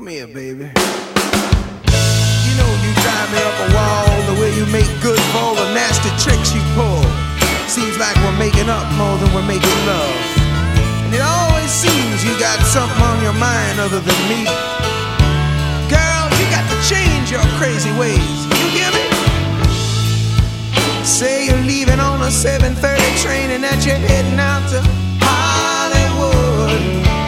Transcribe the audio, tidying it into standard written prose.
Come here, baby. You know you drive me up a wall, the way you make good for all the nasty tricks you pull. Seems like we're making up more than we're making love. And it always seems you got something on your mind other than me. Girl, you got to change your crazy ways. You hear me? Say you're leaving on a 7:30 train and that you're heading out to Hollywood.